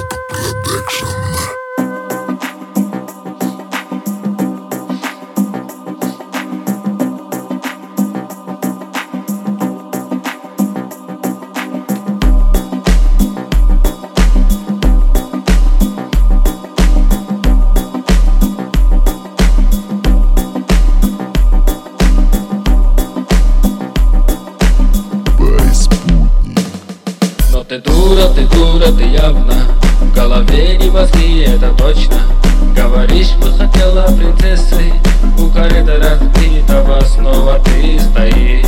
Ты дура, ты явно. В голове не мозги, это точно. Говоришь, бы хотела принцессой. У корыта разбитого снова ты стоишь.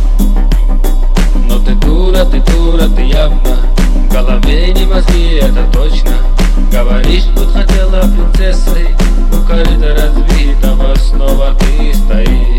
Но ты дура, ты явно. В голове не мозги, это точно. Говоришь, бы хотела принцессой. У корыта разбитого снова ты стоишь.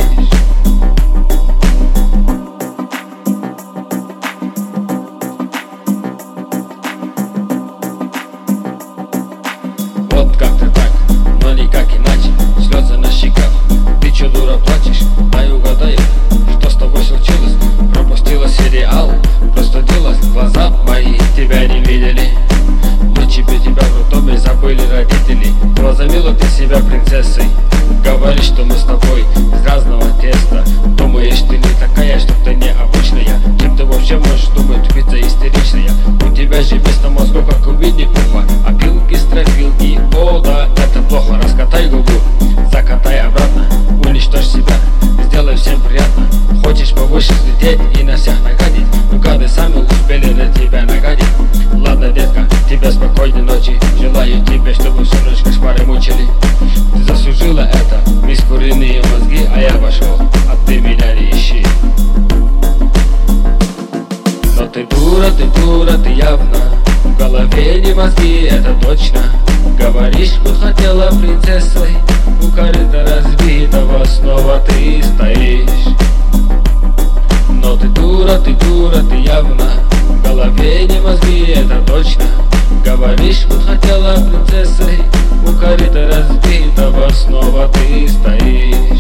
Вот как-то так, но никак иначе. Слезы на щеках, ты чё, дура, плачешь? Дай угадаю, что с тобой случилось? Пропустила сериал, простудилась, глаза мои тебя не видели. Лучше бы тебя в роддоме забыли родители. Возомнила ты себя принцессой. Говоришь, что мы с тобой из разного теста. Думаешь, ты не такая, что ты необычная. Чем ты вообще можешь думать, тупица истеричная? У тебя же вместо мозгов, как у Винни-Пуха, опилки, стропилки, о да, это плохо. Раскатай губу, закатай обратно, уничтожь себя, сделай всем приятно. Хочешь повыше взлететь и на всех нагадить? Ну гады сами успели на тебя нагадить. Ладно, детка, тебе спокойной ночи. Желаю тебе, чтобы всю ночь кошмары мучили. Ты заслужила это, мисс куриные мозги, а я пошел, а ты меня не ищи. Но ты дура, ты явно. В голове не мозги, это точно. Говоришь, бы хотела принцессой. У корыта разбитого снова ты стоишь. Но ты дура, ты явно. В голове не мозги, это точно. Говоришь, бы хотела принцессой. У корыта разбитого снова ты стоишь.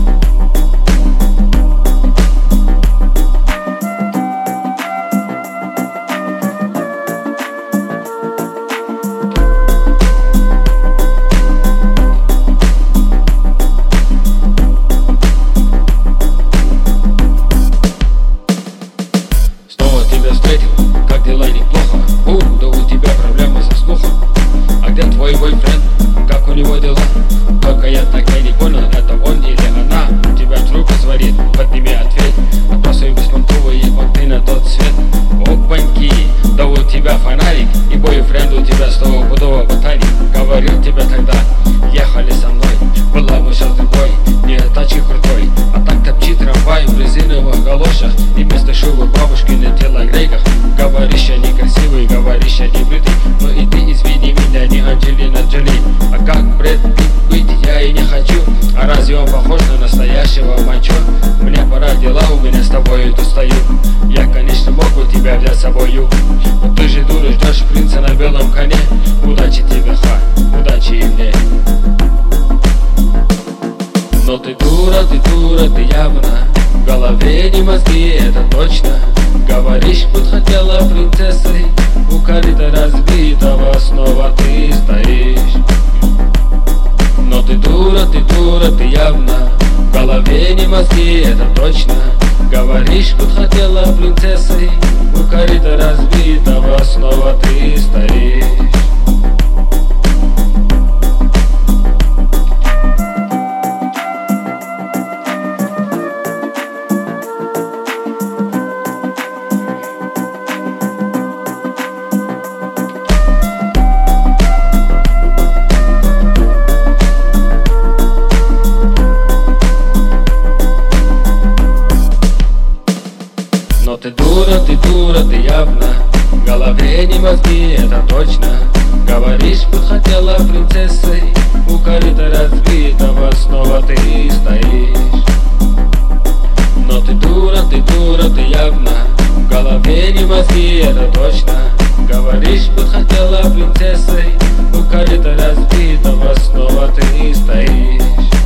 Встретил, как дела, неплохо. Да у тебя проблемы со слухом. А где твой бойфренд? Как у него дела? Только я так и не понял, это он или она. У тебя трубка звонит, подними ответ. Отбросывай беспонтовые понты на тот свет. Опаньки, да у тебя фонарик. И бойфренд у тебя стопудово ботаник. Говорил тебе тогда, ехали со мной. Была бы сейчас другой, не тачки крутой. А так топчи трамвай в резиновых галошах. И вместо шубы бабушки на телогрейках. Говоришь, я некрасивый, говоришь, я не бритый. Но и ты извини меня, не Анджелина Джоли. А как Брэд Питт быть я и не хочу. А разве он похож на настоящего мачо? Мне пора, дела у меня с тобой тут стою. Я, конечно, мог бы тебя взять с собою. Но ты же дура, ждешь принца на белом коне. Удачи тебе, удачи и мне. Но ты дура, ты явно. В голове не мозги, это точно. Говоришь, будь хотела принцессой. У корыта разбитого снова ты стоишь. Но ты дура, ты явно. В голове не мозги, это точно. Говоришь, будь хотела принцессой. У корыта разбитого снова ты стоишь. Но ты дура, ты явно. В голове не мозги, это точно. Говоришь, бы хотела принцессой. У корыта разбитого снова ты стоишь. Но ты дура, ты явно. В голове не мозги, это точно. Говоришь, бы хотела принцессой. У корыта разбитого снова ты стоишь.